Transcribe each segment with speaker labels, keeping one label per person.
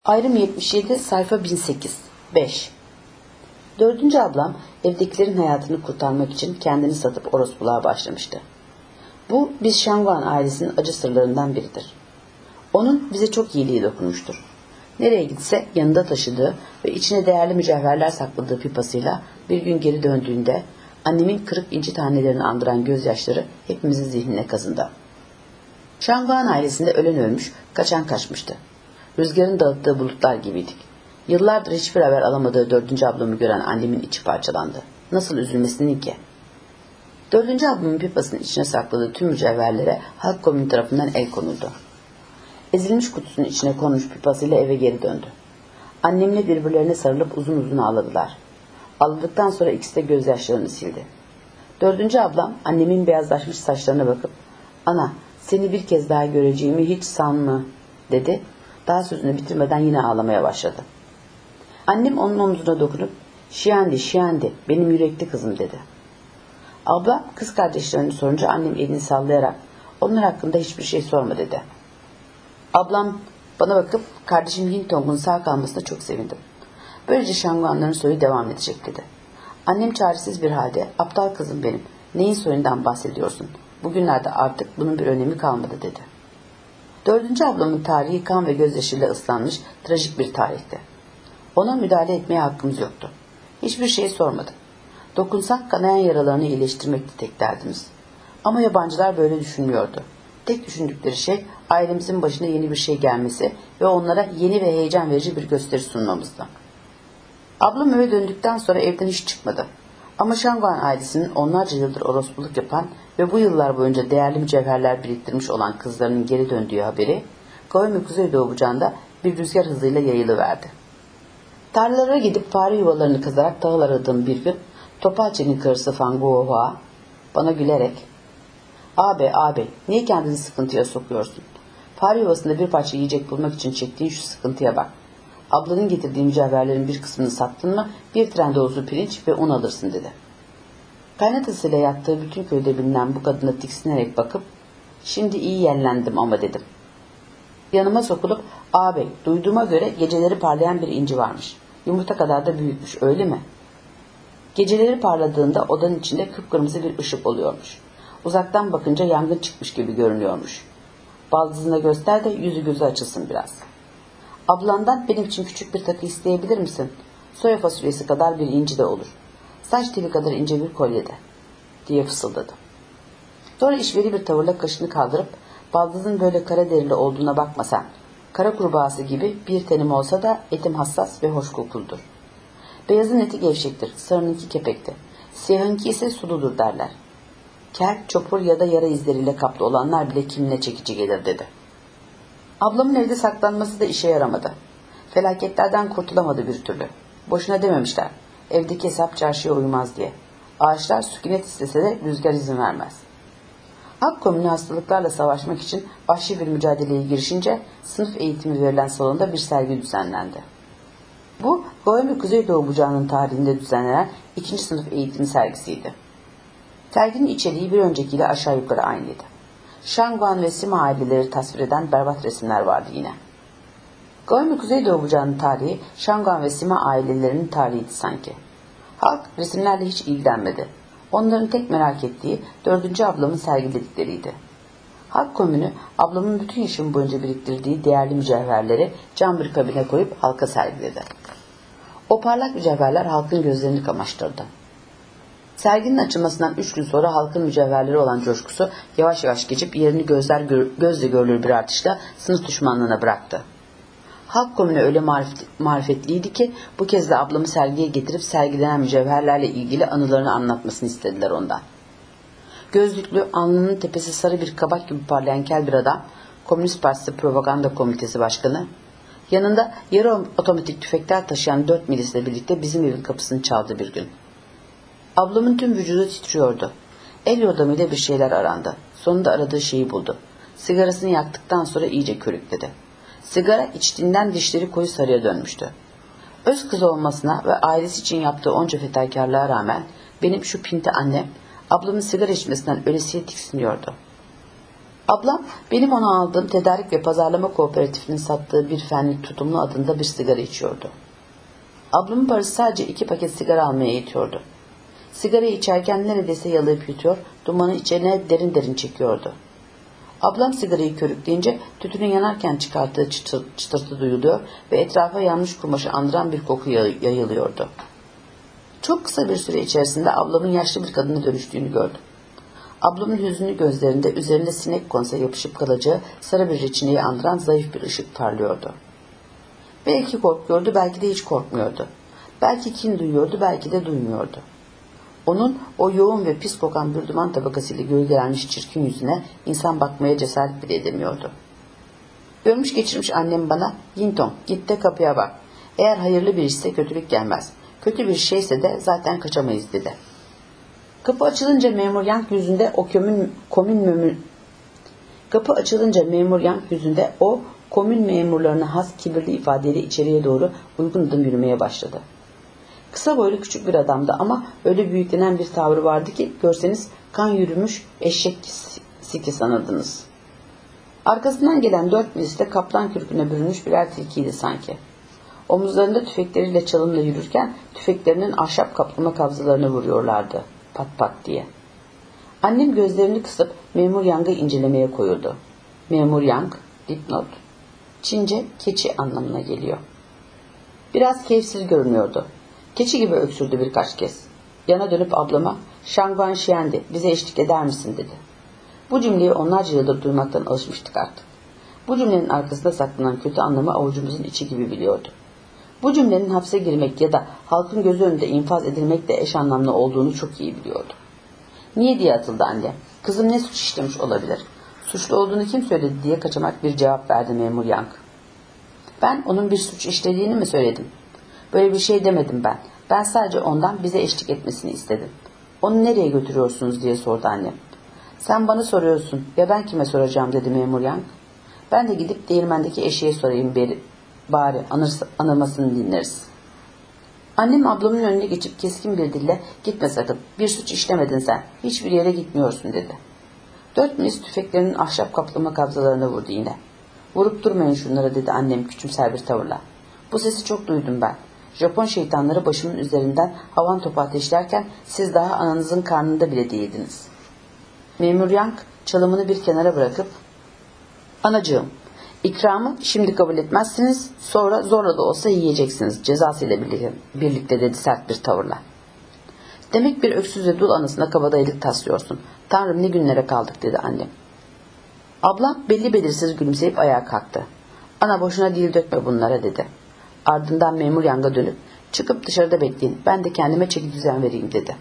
Speaker 1: Ayrım 77 sayfa 1008 5. Dördüncü ablam evdekilerin hayatını kurtarmak için kendini satıp orospuluğa başlamıştı. Bu biz Şangvan ailesinin acı sırlarından biridir. Onun bize çok iyiliği dokunmuştur. Nereye gitse yanında taşıdığı ve içine değerli mücevherler sakladığı pipasıyla bir gün geri döndüğünde annemin kırık inci tanelerini andıran gözyaşları hepimizin zihnine kazındı. Şangvan ailesinde ölen ölmüş, kaçan kaçmıştı. Rüzgarın dağıttığı bulutlar gibiydik. Yıllardır hiçbir haber alamadığı dördüncü ablamı gören annemin içi parçalandı. Nasıl üzülmesinin ki? Dördüncü ablamın pipasının içine sakladığı tüm mücevherlere halk komünü tarafından el konuldu. Ezilmiş kutusunun içine konmuş pipasıyla eve geri döndü. Annemle birbirlerine sarılıp uzun uzun ağladılar. Ağladıktan sonra ikisi de gözyaşlarını sildi. Dördüncü ablam annemin beyazlaşmış saçlarına bakıp "Ana, seni bir kez daha göreceğimi hiç sanma," dedi. Daha sözünü bitirmeden yine ağlamaya başladı. Annem onun omzuna dokunup "Şiandi, Şiandi, benim yürekli kızım," dedi. Abla kız kardeşlerini sorunca annem elini sallayarak "Onlar hakkında hiçbir şey sorma," dedi. Ablam bana bakıp "Kardeşim Hintong'un sağ kalmasına çok sevindim. Böylece Şangvanların soyu devam edecek," dedi. Annem çaresiz bir halde "Aptal kızım benim, neyin soyundan bahsediyorsun? Bugünlerde artık bunun bir önemi kalmadı," dedi. Dördüncü ablamın tarihi kan ve gözyaşıyla ıslanmış trajik bir tarihti. Ona müdahale etmeye hakkımız yoktu. Hiçbir şey sormadı. Dokunsak kanayan yaralarını iyileştirmekti tek derdimiz. Ama yabancılar böyle düşünmüyordu. Tek düşündükleri şey ailemizin başına yeni bir şey gelmesi ve onlara yeni ve heyecan verici bir gösteri sunmamızdı. Ablam eve döndükten sonra evden hiç çıkmadı. Ama Şangvan ailesinin onlarca yıldır orospuluk yapan ve bu yıllar boyunca değerli mücevherler biriktirmiş olan kızlarının geri döndüğü haberi Gyeonggi Kuzeydoğu bucağında bir rüzgar hızıyla yayılıverdi. Tarlalara gidip fare yuvalarını kazarak tahıl aradığım bir gün Topalçe'nin karısı Fanguohua bana gülerek Abi, niye kendini sıkıntıya sokuyorsun? Fare yuvasında bir parça yiyecek bulmak için çektiğin şu sıkıntıya bak. Ablanın getirdiği mücevherlerin bir kısmını sattın mı bir tren dolusu pirinç ve un alırsın," dedi. Kaynatasıyla yattığı bütün köyde bilinen bu kadına tiksinerek bakıp "Şimdi iyi yerlendim ama," dedim. Yanıma sokulup "Ağabey, duyduğuma göre geceleri parlayan bir inci varmış. Yumurta kadar da büyükmüş, öyle mi?" Geceleri parladığında odanın içinde kıpkırmızı bir ışık oluyormuş. Uzaktan bakınca yangın çıkmış gibi görünüyormuş. "Baldızına göster de yüzü gözü açılsın biraz. Ablandan benim için küçük bir takı isteyebilir misin? Soya fasulyesi kadar bir inci de olur. Saç teli kadar ince bir kolye de," diye fısıldadı. Sonra işveri bir tavırla kaşını kaldırıp "Baldızın böyle kara derili olduğuna bakma sen. Kara kurbağası gibi bir tenim olsa da etim hassas ve hoş kokuludur. Beyazın eti gevşektir, sarınınki kepekti. Siyahınki ise suludur derler. Kel, çopur ya da yara izleriyle kaplı olanlar bile kimine çekici gelir," dedi. Ablamın evde saklanması da işe yaramadı. Felaketlerden kurtulamadı bir türlü. Boşuna dememişler. Evdeki hesap çarşıya uymaz diye. Ağaçlar sükunet istese de rüzgar izin vermez. Halk komünü hastalıklarla savaşmak için vahşi bir mücadeleye girişince sınıf eğitimi verilen salonda bir sergi düzenlendi. Bu Gyeonggi Kuzeydoğu bucağının tarihinde düzenlenen 2. sınıf eğitimi sergisiydi. Serginin içeriği bir öncekiyle aşağı yukarı aynıydı. Şangvan ve Sima aileleri tasvir eden berbat resimler vardı yine. Gyeonggi Kuzeydoğu bucağının tarihi Şangvan ve Sima ailelerinin tarihiydi sanki. Halk resimlerle hiç ilgilenmedi. Onların tek merak ettiği dördüncü ablamın sergiledikleriydi. Halk komünü ablamın bütün yaşam boyunca biriktirdiği değerli mücevherleri cam bir kabine koyup halka sergiledi. O parlak mücevherler halkın gözlerini kamaştırdı. Serginin açılmasından 3 gün sonra halkın mücevherleri olan coşkusu yavaş yavaş geçip yerini gözle görülür bir artışla sınıf düşmanlığına bıraktı. Halk komünü öyle marifetliydi ki bu kez de ablamı sergiye getirip sergilenen mücevherlerle ilgili anılarını anlatmasını istediler ondan. Gözlüklü, alnının tepesi sarı bir kabak gibi parlayan kel bir adam, Komünist Partisi Propaganda Komitesi Başkanı, yanında yarı otomatik tüfekler taşıyan 4 milisle birlikte bizim evin kapısını çaldı bir gün. Ablamın tüm vücudu titriyordu. El yordamıyla bir şeyler arandı. Sonunda aradığı şeyi buldu. Sigarasını yaktıktan sonra iyice körükledi. Sigara içtiğinden dişleri koyu sarıya dönmüştü. Öz kızı olmasına ve ailesi için yaptığı onca fedakarlığa rağmen benim şu pinti annem ablamın sigara içmesinden ölesiye tiksiniyordu. Ablam benim ona aldığım tedarik ve pazarlama kooperatifinin sattığı bir fenlik tutumlu adında bir sigara içiyordu. Ablamın parası sadece 2 paket sigara almaya yetiyordu. Sigarayı içerken neredeyse yalayıp yutuyor, dumanı içine derin derin çekiyordu. Ablam sigarayı körükleyince tütünün yanarken çıkarttığı çıtırtı duyuluyor ve etrafa yanmış kumaşı andıran bir koku yayılıyordu. Çok kısa bir süre içerisinde ablamın yaşlı bir kadına dönüştüğünü gördüm. Ablamın hüzünlü gözlerinde üzerinde sinek konsa yapışıp kalacağı sarı bir reçineyi andıran zayıf bir ışık parlıyordu. Belki korkuyordu, belki de hiç korkmuyordu. Belki kin duyuyordu, belki de duymuyordu. Onun o yoğun ve pis kokan bir duman tabakasıyla gölgelenmiş çirkin yüzüne insan bakmaya cesaret bile edemiyordu. Görmüş geçirmiş annem bana, "Yinton, git de kapıya bak. Eğer hayırlı bir işse kötülük gelmez. Kötü bir şeyse de zaten kaçamayız," dedi. Kapı açılınca memur Yang yüzünde o komün memurlarına has kibirli ifadeyle içeriye doğru uygun adım yürümeye başladı. Kısa boylu küçük bir adamdı ama öyle büyüklenen bir tavrı vardı ki görseniz kan yürümüş eşek siki sanırdınız. Arkasından gelen 4 milis de kaplan kürküne bürünmüş birer tilkiydi sanki. Omuzlarında tüfekleriyle çalımla yürürken tüfeklerinin ahşap kaplama kabzalarını vuruyorlardı. Pat pat diye. Annem gözlerini kısıp memur Yang'ı incelemeye koyuldu. Memur Yang, dipnot. Çince keçi anlamına geliyor. Biraz keyifsiz görünüyordu. Keçi gibi öksürdü birkaç kez. Yana dönüp ablama, "Shangguan Xian'di, bize eşlik eder misin?" dedi. Bu cümleyi onlarca yıldır duymaktan alışmıştık artık. Bu cümlenin arkasında saklanan kötü anlamı avucumuzun içi gibi biliyordu. Bu cümlenin hapse girmek ya da halkın gözü önünde infaz edilmekle eş anlamlı olduğunu çok iyi biliyordu. "Niye?" diye atıldı anne. "Kızım ne suç işlemiş olabilir? Suçlu olduğunu kim söyledi?" diye kaçamak bir cevap verdi memur Yang. "Ben onun bir suç işlediğini mi söyledim? Böyle bir şey demedim ben. Ben sadece ondan bize eşlik etmesini istedim. Onu nereye götürüyorsunuz?" diye sordu annem. "Sen bana soruyorsun. Ya ben kime soracağım?" dedi memur Yang. "Ben de gidip değirmendeki eşeğe sorayım bari anılmasını dinleriz." Annem ablamın önüne geçip keskin bir dille, "Gitme sakın. Bir suç işlemedin sen. Hiçbir yere gitmiyorsun," dedi. 4 milis tüfeklerinin ahşap kaplama kabzalarına vurdu yine. "Vurup durmayın şunlara," dedi annem küçümser bir tavırla. "Bu sesi çok duydum ben. Japon şeytanları başımın üzerinden havan topu ateşlerken siz daha ananızın karnında bile değildiniz." Memur Yang çalımını bir kenara bırakıp, "Anacığım, ikramı şimdi kabul etmezsiniz, sonra zorla da olsa yiyeceksiniz cezasıyla birlikte," dedi sert bir tavırla. "Demek bir öksüz ve dul anasına kabadayılık taslıyorsun. Tanrım ne günlere kaldık," dedi annem. Ablam belli belirsiz gülümseyip ayağa kalktı. "Ana boşuna dil dökme bunlara," dedi. Ardından memur Yang'a dönüp, "Çıkıp dışarıda bekleyin, ben de kendime çeki düzen vereyim," dedi.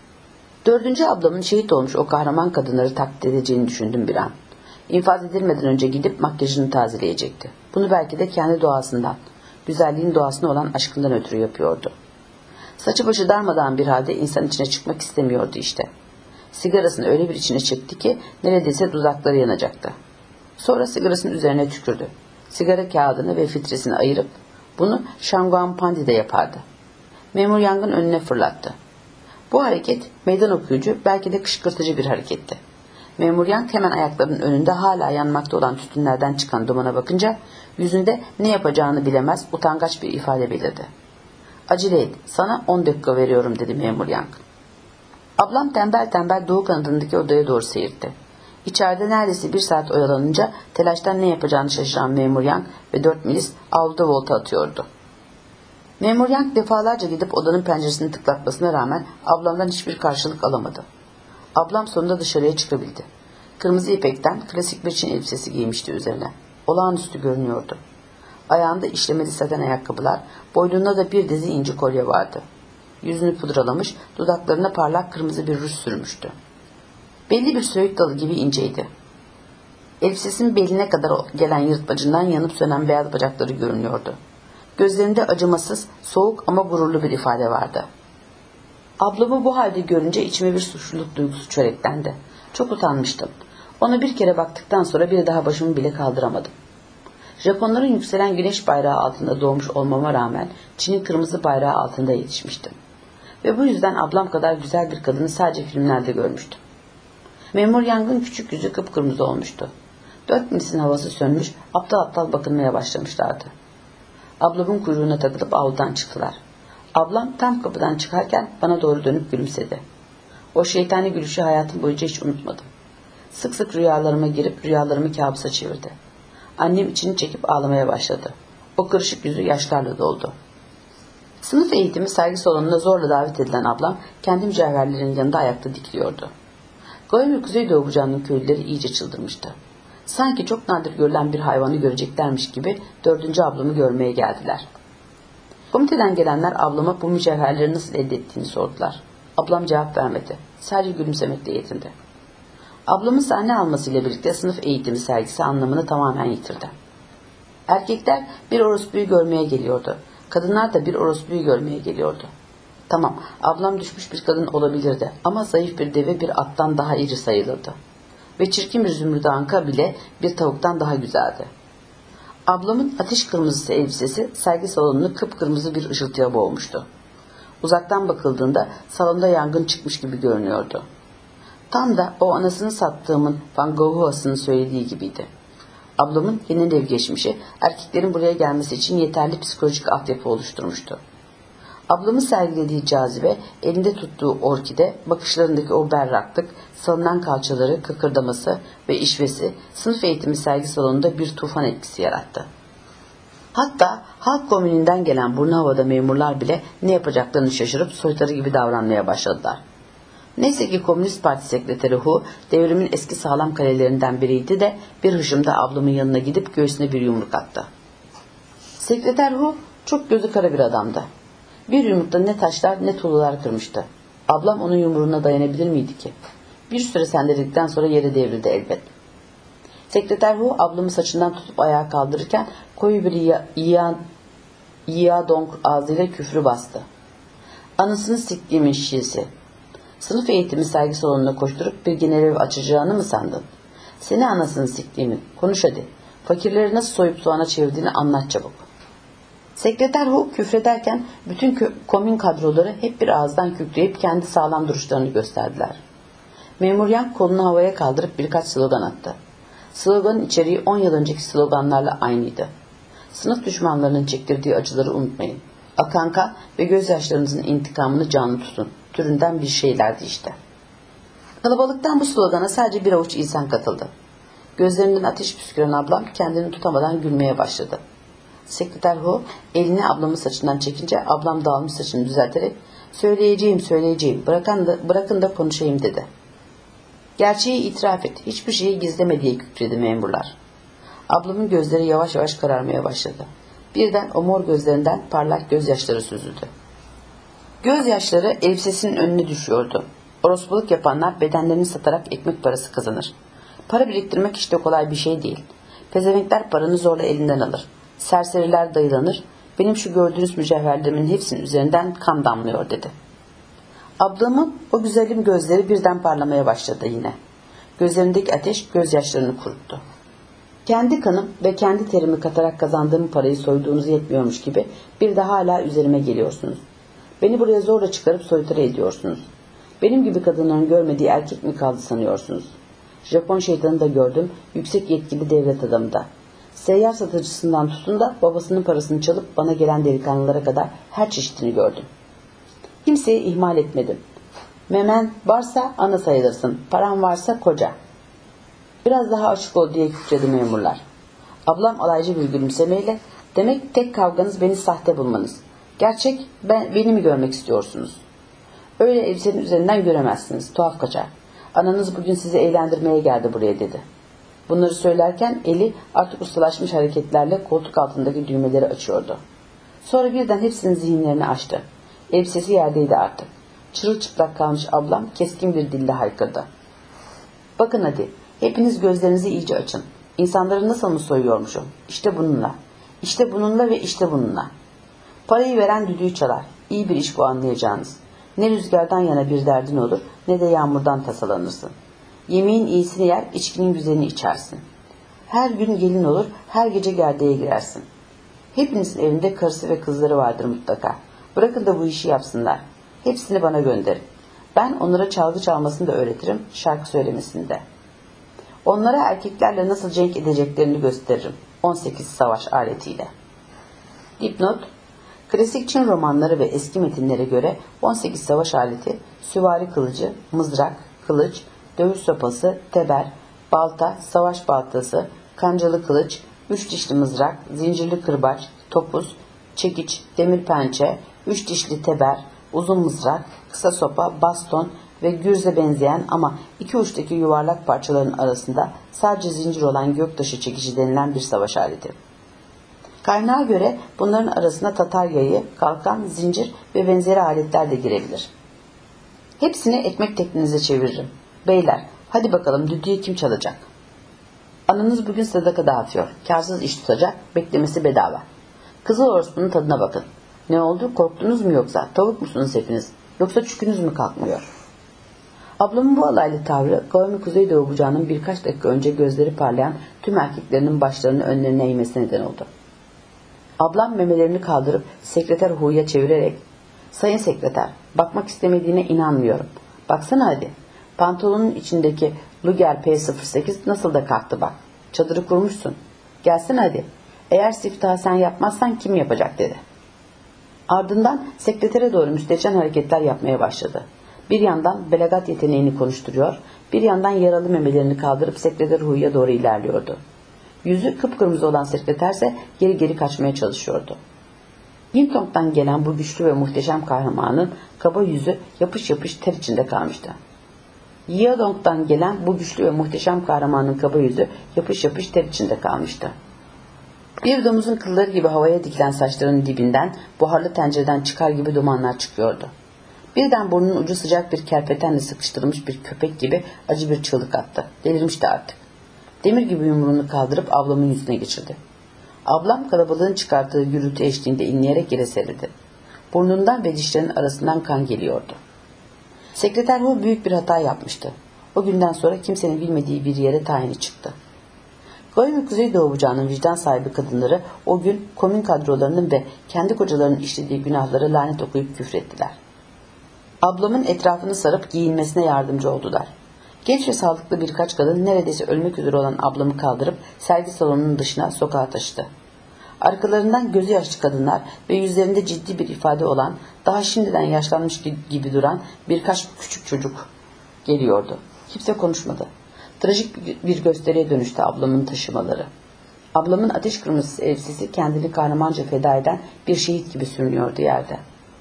Speaker 1: 4. ablamın şehit olmuş o kahraman kadınları taklit edeceğini düşündüm bir an. İnfaz edilmeden önce gidip makyajını tazeleyecekti. Bunu belki de kendi doğasından, güzelliğin doğasına olan aşkından ötürü yapıyordu. Saçı başı darmadağın bir halde insan içine çıkmak istemiyordu işte. Sigarasını öyle bir içine çekti ki neredeyse dudakları yanacaktı. Sonra sigarasının üzerine tükürdü. Sigara kağıdını ve filtresini ayırıp bunu Shangguan Pandi'de yapardı. Memur Yang'ın önüne fırlattı. Bu hareket meydan okuyucu, belki de kışkırtıcı bir hareketti. Memur Yang hemen ayaklarının önünde hala yanmakta olan tütünlerden çıkan dumana bakınca yüzünde ne yapacağını bilemez utangaç bir ifade belirdi. "Acele et, sana 10 dakika veriyorum," dedi memur Yang. Ablam tembel tembel doğu kanadındaki odaya doğru seyirtti. İçeride neredeyse 1 saat oyalanınca telaştan ne yapacağını şaşıran memur Yang ve 4 milis avluda volta atıyordu. Memur Yang defalarca gidip odanın penceresini tıklatmasına rağmen ablamdan hiçbir karşılık alamadı. Ablam sonunda dışarıya çıkabildi. Kırmızı ipekten klasik bir Çin elbisesi giymişti üzerine. Olağanüstü görünüyordu. Ayağında işlemeli saten ayakkabılar, boynunda da bir dizi inci kolye vardı. Yüzünü pudralamış, dudaklarına parlak kırmızı bir ruj sürmüştü. Belli bir söğüt dalı gibi inceydi. Elbisesinin beline kadar gelen yırtmacından yanıp sönen beyaz bacakları görünüyordu. Gözlerinde acımasız, soğuk ama gururlu bir ifade vardı. Ablamı bu halde görünce içime bir suçluluk duygusu çöreklendi. Çok utanmıştım. Ona bir kere baktıktan sonra bir daha başımı bile kaldıramadım. Japonların yükselen güneş bayrağı altında doğmuş olmama rağmen Çin'in kırmızı bayrağı altında yetişmiştim. Ve bu yüzden ablam kadar güzel bir kadını sadece filmlerde görmüştüm. Memur Yang'ın küçük yüzü kıpkırmızı olmuştu. Dört milletin havası sönmüş, aptal aptal bakınmaya başlamışlardı. Ablamın kuyruğuna takılıp avludan çıktılar. Ablam tam kapıdan çıkarken bana doğru dönüp gülümsedi. O şeytani gülüşü hayatım boyunca hiç unutmadım. Sık sık rüyalarıma girip rüyalarımı kabusa çevirdi. Annem içini çekip ağlamaya başladı. O kırışık yüzü yaşlarla doldu. Sınıf eğitimi sergi salonuna zorla davet edilen ablam kendi mücevherlerinin yanında ayakta dikiliyordu. Goy ve Kuzeydoğu bucağının köylüleri iyice çıldırmıştı. Sanki çok nadir görülen bir hayvanı göreceklermiş gibi dördüncü ablamı görmeye geldiler. Komiteden gelenler ablama bu mücevherleri nasıl elde ettiğini sordular. Ablam cevap vermedi. Sadece gülümsemekle yetindi. Ablamın sahne almasıyla birlikte sınıf eğitimi sergisi anlamını tamamen yitirdi. Erkekler bir orospuyu görmeye geliyordu. Kadınlar da bir orospuyu görmeye geliyordu. Tamam, ablam düşmüş bir kadın olabilirdi ama zayıf bir deve bir attan daha iri sayılırdı. Ve çirkin bir zümrüt anka bile bir tavuktan daha güzeldi. Ablamın ateş kırmızısı elbisesi sergi salonunu kıpkırmızı bir ışıltıya boğmuştu. Uzaktan bakıldığında salonda yangın çıkmış gibi görünüyordu. Tam da o anasını sattığımın Van Gogh'un söylediği gibiydi. Ablamın genel ev geçmişi erkeklerin buraya gelmesi için yeterli psikolojik altyapı oluşturmuştu. Ablamın sergilediği cazibe, elinde tuttuğu orkide, bakışlarındaki o berraklık, salınan kalçaları, kıkırdaması ve işvesi sınıf eğitimi sergi salonunda bir tufan etkisi yarattı. Hatta halk komününden gelen burnu havada memurlar bile ne yapacaklarını şaşırıp soytarı gibi davranmaya başladılar. Neyse ki Komünist Parti Sekreteri Hu, devrimin eski sağlam kalelerinden biriydi de bir hışımda ablamın yanına gidip göğsüne bir yumruk attı. Sekreter Hu çok gözü kara bir adamdı. Bir yumrukta ne taşlar ne tuğlalar kırmıştı. Ablam onun yumruğuna dayanabilir miydi ki? Bir süre sendeledikten sonra yere devrildi elbet. Sekreter Hu ablamı saçından tutup ayağa kaldırırken koyu bir yiyadong ağzıyla küfrü bastı. Anasını siktiğimin şişesi. Sınıf eğitimi sergi salonuna koşturup bir genel ev açacağını mı sandın? Seni anasını siktiğimin. Konuş hadi. Fakirleri nasıl soyup soğana çevirdiğini anlat çabuk. Sekreter Hu küfrederken bütün komün kadroları hep bir ağızdan kükreyip kendi sağlam duruşlarını gösterdiler. Memur Yang kolunu havaya kaldırıp birkaç slogan attı. Sloganın içeriği 10 yıl önceki sloganlarla aynıydı. Sınıf düşmanlarının çektirdiği acıları unutmayın. Akan kan ve gözyaşlarınızın intikamını canlı tutun. Türünden bir şeylerdi işte. Kalabalıktan bu slogana sadece bir avuç insan katıldı. Gözlerinden ateş püsküren ablam kendini tutamadan gülmeye başladı. Sekreter Hu elini ablamın saçından çekince ablam dağılmış saçını düzelterek söyleyeceğim bırakın da konuşayım dedi. Gerçeği itiraf et, hiçbir şeyi gizleme diye kükredi memurlar. Ablamın gözleri yavaş yavaş kararmaya başladı. Birden o mor gözlerinden parlak gözyaşları süzüldü. Gözyaşları elbisesinin önüne düşüyordu. Orospuluk yapanlar bedenlerini satarak ekmek parası kazanır. Para biriktirmek işte kolay bir şey değil. Pezevenkler paranı zorla elinden alır. Serseriler dayılanır. Benim şu gördüğünüz mücevherlerimin hepsinin üzerinden kan damlıyor dedi. Ablamın o güzelim gözleri birden parlamaya başladı yine. Gözlerindeki ateş gözyaşlarını kuruttu. Kendi kanım ve kendi terimi katarak kazandığım parayı soyduğunuz yetmiyormuş gibi bir de hala üzerime geliyorsunuz. Beni buraya zorla çıkarıp soytarı ediyorsunuz. Benim gibi kadınların görmediği erkek mi kaldı sanıyorsunuz? Japon şeytanı da gördüm, yüksek yetkili devlet adamı da. Seyyar satıcısından tutun da babasının parasını çalıp bana gelen delikanlılara kadar her çeşitini gördüm. Kimseyi ihmal etmedim. Memen varsa ana sayılırsın, paran varsa koca. Biraz daha açık ol diye kükredi memurlar. Ablam alaycı bir gülümsemeyle, demek tek kavganız beni sahte bulmanız. Gerçek beni mi görmek istiyorsunuz? Öyle elbisenin üzerinden göremezsiniz, tuhaf kaçar. Ananız bugün sizi eğlendirmeye geldi buraya dedi. Bunları söylerken eli artık ustalaşmış hareketlerle koltuk altındaki düğmeleri açıyordu. Sonra birden hepsinin zihinlerini açtı. Elbisesi yerdeydi artık. Çırılçıplak kalmış ablam keskin bir dille haykırdı. Bakın hadi, hepiniz gözlerinizi iyice açın. İnsanları nasıl mı soyuyormuşum? İşte bununla. İşte bununla ve işte bununla. Parayı veren düdüğü çalar. İyi bir iş bu anlayacağınız. Ne rüzgardan yana bir derdin olur, ne de yağmurdan tasalanırsın. Yemeğin iyisini yer, içkinin güzelini içersin. Her gün gelin olur, her gece gerdeğe girersin. Hepinizin evinde karısı ve kızları vardır mutlaka. Bırakın da bu işi yapsınlar. Hepsini bana gönderin. Ben onlara çalgı çalmasını da öğretirim, şarkı söylemesini de. Onlara erkeklerle nasıl cenk edeceklerini gösteririm. 18 savaş aletiyle. Dipnot: Klasik Çin romanları ve eski metinlere göre 18 savaş aleti, süvari kılıcı, mızrak, kılıç, dövüş sopası, teber, balta, savaş baltası, kancalı kılıç, 3 dişli mızrak, zincirli kırbaç, topuz, çekiç, demir pençe, 3 dişli teber, uzun mızrak, kısa sopa, baston ve gürze benzeyen ama iki uçtaki yuvarlak parçaların arasında sadece zincir olan göktaşı çekici denilen bir savaş aleti. Kaynağa göre bunların arasına Tatar yayı, kalkan, zincir ve benzeri aletler de girebilir. Hepsini ekmek teknenize çeviririm. Beyler, hadi bakalım düdüğü kim çalacak? Ananız bugün sadaka dağıtıyor. Kârsız iş tutacak, beklemesi bedava. Kızıl orospunun tadına bakın. Ne oldu, korktunuz mu yoksa? Tavuk musunuz hepiniz? Yoksa çükünüz mü kalkmıyor? Ablamın bu alaylı tavrı, Kavmi Kuzeydoğu bucağının birkaç dakika önce gözleri parlayan tüm erkeklerinin başlarını önlerine eğmesi neden oldu. Ablam memelerini kaldırıp sekreter Hu'ya çevirerek, "Sayın sekreter, bakmak istemediğine inanmıyorum. Baksana hadi. Pantolonun içindeki Luger P08 nasıl da kalktı bak. Çadırı kurmuşsun. Gelsene hadi. Eğer siftahı sen yapmazsan kim yapacak?" dedi. Ardından sekretere doğru müstehcen hareketler yapmaya başladı. Bir yandan belagat yeteneğini konuşturuyor, bir yandan yaralı memelerini kaldırıp sekreter Hu'ya doğru ilerliyordu. Yüzü kıpkırmızı olan sekreterse geri geri kaçmaya çalışıyordu. Yintong'dan gelen bu güçlü ve muhteşem kahramanın kaba yüzü yapış yapış ter içinde kalmıştı. Yiyadong'dan gelen bu güçlü ve muhteşem kahramanın kaba yüzü yapış yapış ter içinde kalmıştı. Bir domuzun kılları gibi havaya dikilen saçlarının dibinden buharlı tencereden çıkar gibi dumanlar çıkıyordu. Birden burnunun ucu sıcak bir kerpetenle sıkıştırılmış bir köpek gibi acı bir çığlık attı. Delirmişti artık. Demir gibi yumruğunu kaldırıp ablamın yüzüne geçirdi. Ablam kalabalığın çıkarttığı gürültü eşliğinde inleyerek yere serildi. Burnundan ve dişlerinin arasından kan geliyordu. Sekreter Hu büyük bir hata yapmıştı. O günden sonra kimsenin bilmediği bir yere tayini çıktı. Kavmi Kuzeydoğu bucağının vicdan sahibi kadınları o gün komün kadrolarının ve kendi kocalarının işlediği günahlara lanet okuyup küfrettiler. Ablamın etrafını sarıp giyinmesine yardımcı oldular. Genç ve sağlıklı birkaç kadın neredeyse ölmek üzere olan ablamı kaldırıp sergi salonunun dışına sokağa taşıdı. Arkalarından gözü yaşlı kadınlar ve yüzlerinde ciddi bir ifade olan, daha şimdiden yaşlanmış gibi duran birkaç küçük çocuk geliyordu. Kimse konuşmadı. Trajik bir gösteriye dönüştü ablamın taşımaları. Ablamın ateş kırmızısı elbisesi kendini kahramanca feda eden bir şehit gibi sürünüyordu yerde.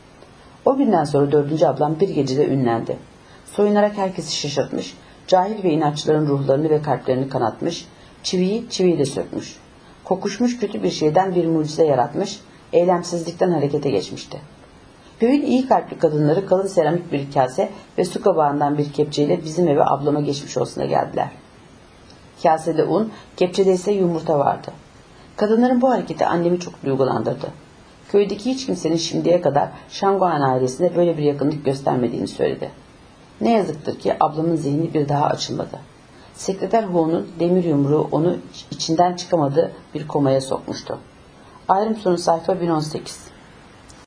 Speaker 1: O günden sonra 4. ablam bir gecede ünlendi. Soyunarak herkesi şaşırtmış, cahil ve inatçıların ruhlarını ve kalplerini kanatmış, çiviyi çiviyle sökmüş. Kokuşmuş kötü bir şeyden bir mucize yaratmış, eylemsizlikten harekete geçmişti. Köyün iyi kalpli kadınları kalın seramik bir kase ve su kabağından bir kepçeyle bizim eve ablama geçmiş olsuna geldiler. Kasede un, kepçede ise yumurta vardı. Kadınların bu hareketi annemi çok duygulandırdı. Köydeki hiç kimsenin şimdiye kadar Şanguan ailesine böyle bir yakınlık göstermediğini söyledi. Ne yazıktır ki ablamın zihni bir daha açılmadı. Sekreter Hu'nun demir yumruğu onu içinden çıkamadığı bir komaya sokmuştu. Ayrım sonu sayfa 1018.